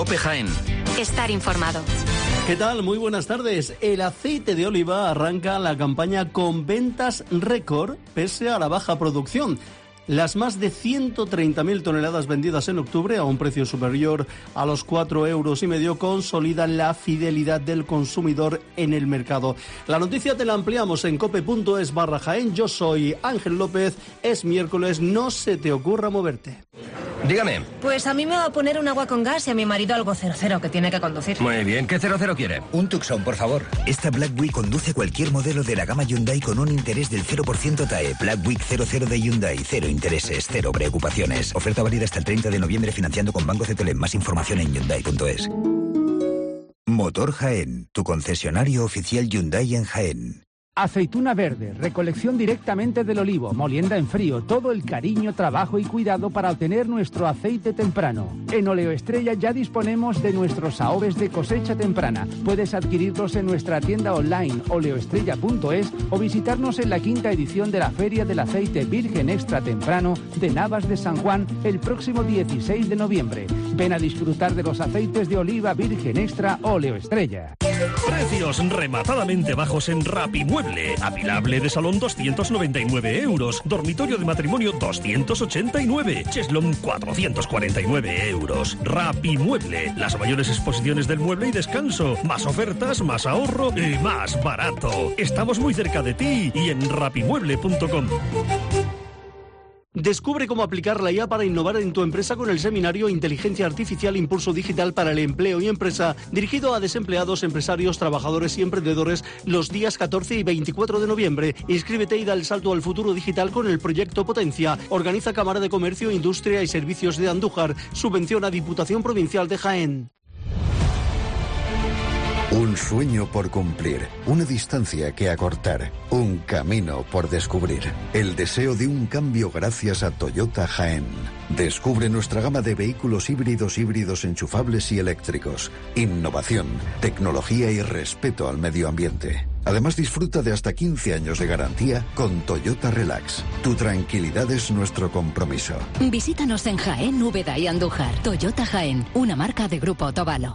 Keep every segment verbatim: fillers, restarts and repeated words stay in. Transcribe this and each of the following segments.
COPE Jaén. Estar informado. ¿Qué tal? Muy buenas tardes. El aceite de oliva arranca la campaña con ventas récord pese a la baja producción. Las más de ciento treinta mil toneladas vendidas en octubre a un precio superior a los cuatro euros y medio consolidan la fidelidad del consumidor en el mercado. La noticia te la ampliamos en cope.es barra Jaén. Yo soy Ángel López. Es miércoles, no se te ocurra moverte. Dígame. Pues a mí me va a poner un agua con gas y a mi marido algo cero cero que tiene que conducir. Muy bien, ¿qué cero cero quiere? Un Tucson, por favor. Esta Black Week conduce cualquier modelo de la gama Hyundai con un interés del cero por ciento T A E. Black Week cero cero de Hyundai. Cero intereses, cero preocupaciones. Oferta válida hasta el treinta de noviembre financiando con Banco C T L. Más información en Hyundai punto es. Motor Jaén, tu concesionario oficial Hyundai en Jaén. Aceituna verde, recolección directamente del olivo, molienda en frío, todo el cariño, trabajo y cuidado para obtener nuestro aceite temprano. En Oleoestrella ya disponemos de nuestros saoves de cosecha temprana. Puedes adquirirlos en nuestra tienda online oleoestrella punto es o visitarnos en la quinta edición de la Feria del Aceite Virgen Extra Temprano de Navas de San Juan el próximo dieciséis de noviembre. Ven a disfrutar de los aceites de oliva Virgen Extra Oleoestrella. Precios rematadamente bajos en Rapimueble. Apilable de salón doscientos noventa y nueve euros. Dormitorio de matrimonio doscientos ochenta y nueve. Cheslón cuatrocientos cuarenta y nueve euros. Rapimueble. Las mayores exposiciones del mueble y descanso. Más ofertas, más ahorro y más barato. Estamos muy cerca de ti y en rapimueble punto com. Descubre cómo aplicar la I A para innovar en tu empresa con el seminario Inteligencia Artificial Impulso Digital para el Empleo y Empresa, dirigido a desempleados, empresarios, trabajadores y emprendedores los días catorce y veinticuatro de noviembre. Inscríbete y da el salto al futuro digital con el proyecto Potencia. Organiza Cámara de Comercio, Industria y Servicios de Andújar. Subvenciona Diputación Provincial de Jaén. Un sueño por cumplir, una distancia que acortar, un camino por descubrir. El deseo de un cambio gracias a Toyota Jaén. Descubre nuestra gama de vehículos híbridos, híbridos enchufables y eléctricos. Innovación, tecnología y respeto al medio ambiente. Además, disfruta de hasta quince años de garantía con Toyota Relax. Tu tranquilidad es nuestro compromiso. Visítanos en Jaén, Úbeda y Andújar. Toyota Jaén, una marca de Grupo Otavalo.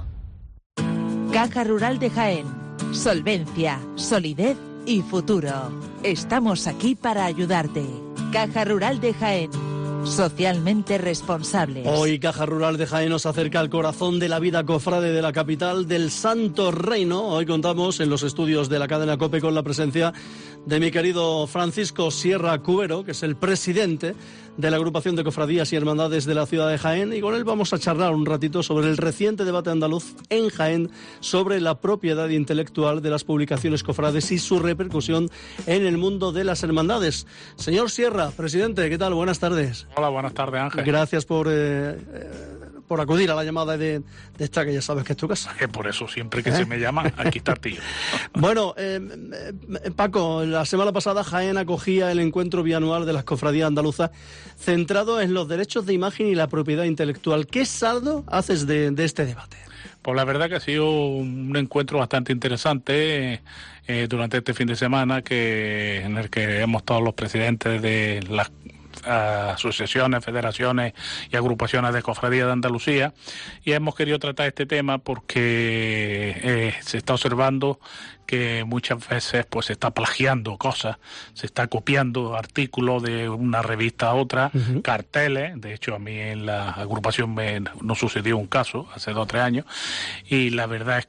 Caja Rural de Jaén. Solvencia, solidez y futuro. Estamos aquí para ayudarte. Caja Rural de Jaén. Socialmente responsables. Hoy Caja Rural de Jaén nos acerca al corazón de la vida cofrade de la capital del Santo Reino. Hoy contamos en los estudios de la cadena COPE con la presencia de mi querido Francisco Sierra Cubero, que es el presidente de la agrupación de cofradías y hermandades de la ciudad de Jaén, y con él vamos a charlar un ratito sobre el reciente debate andaluz en Jaén sobre la propiedad intelectual de las publicaciones cofrades y su repercusión en el mundo de las hermandades. Señor Sierra, presidente, ¿qué tal? Buenas tardes. Hola, buenas tardes, Ángel. Gracias por, eh, eh, por acudir a la llamada de, de esta, que ya sabes que es tu casa. Es por eso, siempre que ¿Eh? se me llama, aquí está el tío. Bueno, eh, eh, Paco, la semana pasada Jaén acogía el encuentro bianual de las cofradías andaluzas centrado en los derechos de imagen y la propiedad intelectual. ¿Qué saldo haces de, de este debate? Pues la verdad que ha sido un encuentro bastante interesante eh, durante este fin de semana, que en el que hemos estado los presidentes de las asociaciones, federaciones y agrupaciones de cofradías de Andalucía, y hemos querido tratar este tema porque eh, se está observando que muchas veces pues se está plagiando cosas, se está copiando artículos de una revista a otra, uh-huh. carteles. De hecho, a mí en la agrupación me, nos sucedió un caso hace dos o tres años, y la verdad es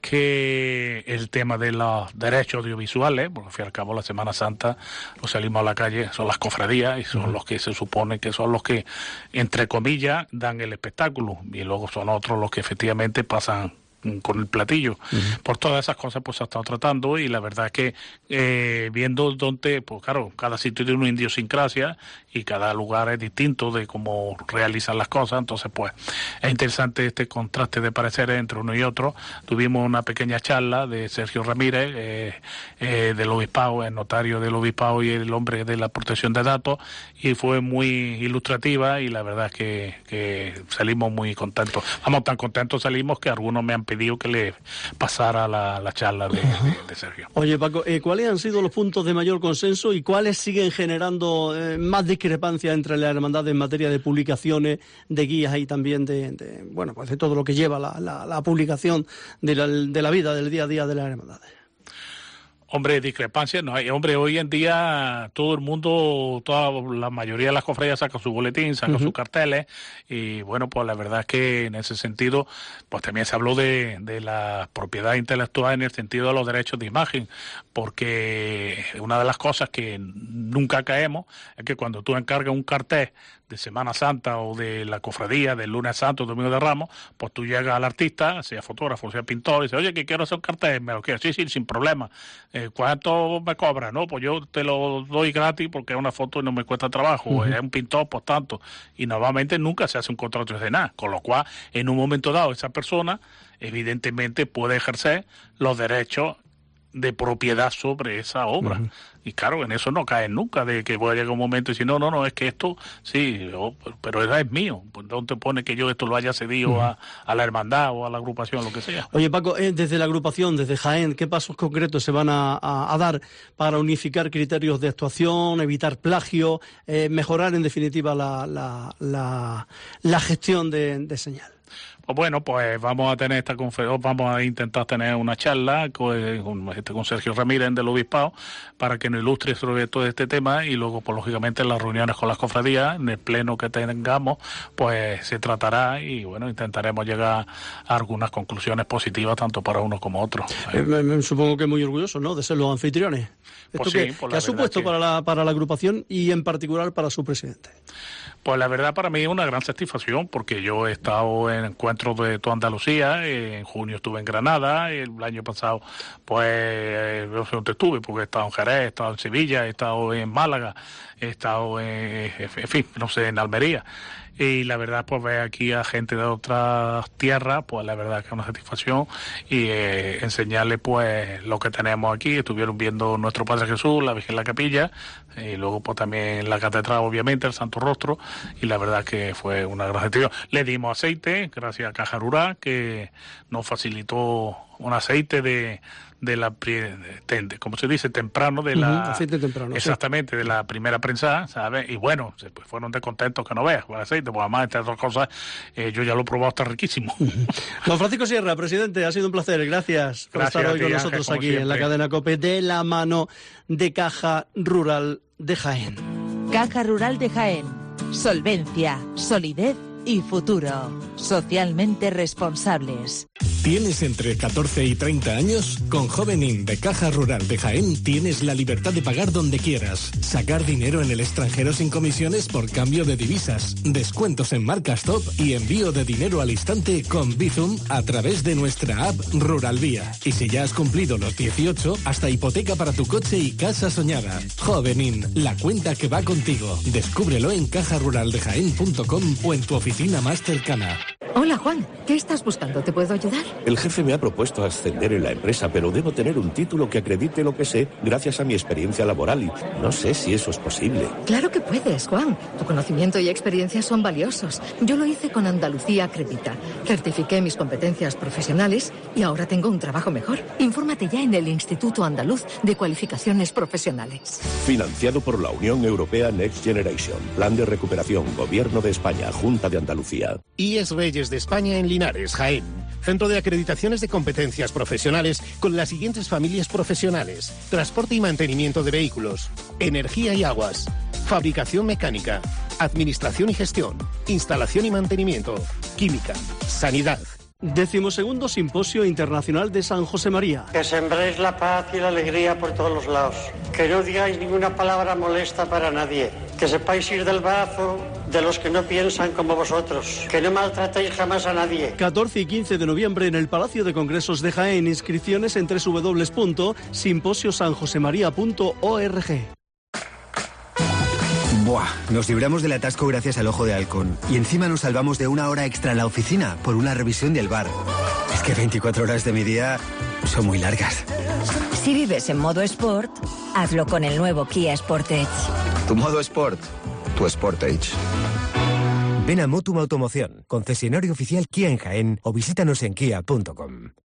que el tema de los derechos audiovisuales, porque al fin y al cabo la Semana Santa nos salimos a la calle, son las cofradías y son uh-huh. los que se supone que son los que, entre comillas, dan el espectáculo, y luego son otros los que efectivamente pasan con el platillo. Uh-huh. Por todas esas cosas pues se ha estado tratando, y la verdad es que eh, viendo donde, pues claro, cada sitio tiene una idiosincrasia y cada lugar es distinto de cómo realizan las cosas, entonces pues es interesante este contraste de pareceres entre uno y otro. Tuvimos una pequeña charla de Sergio Ramírez, eh, eh, del obispado, el notario del obispado y el hombre de la protección de datos, y fue muy ilustrativa, y la verdad es que, que salimos muy contentos. Vamos, tan contentos salimos que algunos me han pedido que le pasara la, la charla de, de, de Sergio. Oye, Paco, eh, ¿cuáles han sido los puntos de mayor consenso y cuáles siguen generando eh, más discusión discrepancias entre la hermandad en materia de publicaciones, de guías y también de, de bueno, pues de todo lo que lleva la, la, la publicación de la, de la vida, del día a día de las hermandades. Hombre, discrepancias no hay. Hombre, hoy en día todo el mundo, toda la mayoría de las cofradías saca su boletín, saca uh-huh. sus carteles, y bueno, pues la verdad es que en ese sentido, pues también se habló de, de la propiedad intelectual en el sentido de los derechos de imagen, porque una de las cosas que nunca caemos es que cuando tú encargas un cartel de Semana Santa o de la cofradía del Lunes Santo, Domingo de Ramos, pues tú llegas al artista, sea fotógrafo, sea pintor, y dices, oye, que quiero hacer un cartel, me lo quiero, sí, sí, sin problema. Eh, ¿Cuánto me cobra? No, pues yo te lo doy gratis porque es una foto y no me cuesta trabajo. Uh-huh. Es un pintor, pues tanto. Y normalmente nunca se hace un contrato de nada, con lo cual, en un momento dado, esa persona, evidentemente, puede ejercer los derechos de propiedad sobre esa obra. Uh-huh. Y claro, en eso no caen nunca, de que voy a llegar un momento y decir, no, no, no, es que esto, sí, oh, pero eso es mío. Pues ¿dónde pone que yo esto lo haya cedido uh-huh. a, a la hermandad o a la agrupación, lo que sea? Oye, Paco, eh, desde la agrupación, desde Jaén, ¿qué pasos concretos se van a, a, a dar para unificar criterios de actuación, evitar plagio, eh, mejorar en definitiva la, la, la, la gestión de, de señal? Pues bueno, pues vamos a tener esta conferencia, vamos a intentar tener una charla con, con, este, con Sergio Ramírez del Obispado para que nos ilustre sobre todo este tema, y luego, pues lógicamente, en las reuniones con las cofradías, en el pleno que tengamos, pues se tratará y bueno, intentaremos llegar a algunas conclusiones positivas tanto para unos como otros. Eh, me, me, supongo que muy orgulloso, ¿no?, de ser los anfitriones. ¿Esto pues que, sí, pues que ha supuesto que... para, la, para la agrupación y en particular para su presidente? Pues la verdad para mí es una gran satisfacción, porque yo he estado en encuentros de toda Andalucía, en junio estuve en Granada, el año pasado pues no sé dónde estuve, porque he estado en Jerez, he estado en Sevilla, he estado en Málaga, he estado en, en fin, no sé, en Almería. Y la verdad, pues ver aquí a gente de otras tierras, pues la verdad que es una satisfacción, y eh, enseñarles pues lo que tenemos aquí. Estuvieron viendo nuestro Padre Jesús, la Virgen en la Capilla, y luego pues también la catedral, obviamente, el Santo Rostro, y la verdad que fue una gran satisfacción. Le dimos aceite, gracias a Caja Rural, que nos facilitó un aceite de de la, de, como se dice, temprano, de la... Uh-huh, aceite temprano. Exactamente, sí. De la primera prensa, ¿sabes? Y bueno, pues fueron de contentos que no veas con el aceite, pues además, entre otras cosas, eh, yo ya lo he probado, está riquísimo. Uh-huh. Don Francisco Sierra, presidente, ha sido un placer, gracias por gracias estar hoy ti, con nosotros Ángel, aquí siempre. En la cadena COPE, de la mano de Caja Rural de Jaén. Caja Rural de Jaén, solvencia, solidez y futuro. Socialmente responsables. ¿Tienes entre catorce y treinta años? Con Jovenin de Caja Rural de Jaén tienes la libertad de pagar donde quieras, sacar dinero en el extranjero sin comisiones por cambio de divisas, descuentos en marcas top y envío de dinero al instante con Bizum a través de nuestra app Rural Vía. Y si ya has cumplido los dieciocho, hasta hipoteca para tu coche y casa soñada. Jovenin, la cuenta que va contigo. Descúbrelo en caja rural de jaén punto com o en tu oficina más cercana. Hola Juan, ¿qué estás buscando? ¿Te puedo ayudar? El jefe me ha propuesto ascender en la empresa, pero debo tener un título que acredite lo que sé gracias a mi experiencia laboral y no sé si eso es posible. Claro que puedes, Juan. Tu conocimiento y experiencia son valiosos. Yo lo hice con Andalucía Acredita. Certifiqué mis competencias profesionales y ahora tengo un trabajo mejor. Infórmate ya en el Instituto Andaluz de Cualificaciones Profesionales. Financiado por la Unión Europea Next Generation. Plan de recuperación, Gobierno de España, Junta de Andalucía. I E S Reyes de España en Linares, Jaén. Centro de acreditaciones de competencias profesionales con las siguientes familias profesionales: transporte y mantenimiento de vehículos, energía y aguas, fabricación mecánica, administración y gestión, instalación y mantenimiento, química, sanidad. Decimosegundo Simposio Internacional de San José María. Que sembréis la paz y la alegría por todos los lados. Que no digáis ninguna palabra molesta para nadie. Que sepáis ir del brazo de los que no piensan como vosotros. Que no maltratéis jamás a nadie. catorce y quince de noviembre en el Palacio de Congresos de Jaén. Inscripciones en doble u doble u doble u punto simposio san jose maría punto org. Buah, nos libramos del atasco gracias al Ojo de Halcón. Y encima nos salvamos de una hora extra en la oficina por una revisión del bar. Es que veinticuatro horas de mi día son muy largas. Si vives en modo Sport, hazlo con el nuevo Kia Sportage. Tu modo Sport, tu Sportage. Ven a Motum Automoción, concesionario oficial Kia en Jaén, o visítanos en kia punto com.